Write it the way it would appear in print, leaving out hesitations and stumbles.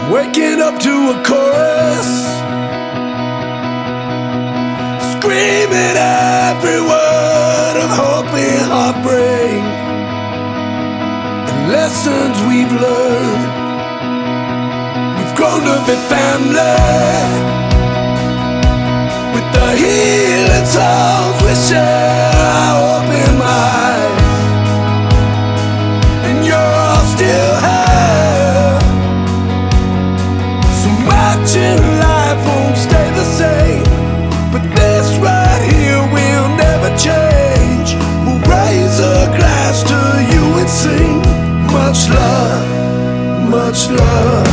Waking up to a chorus, screaming every word of hope and heartbreak, and lessons we've learned. We've grown to be family, with the healing songs we share, our open minds, and you're all still here. So much in life won't stay the same, but this right here will never change. We'll raise a glass to you and sing much love, much love.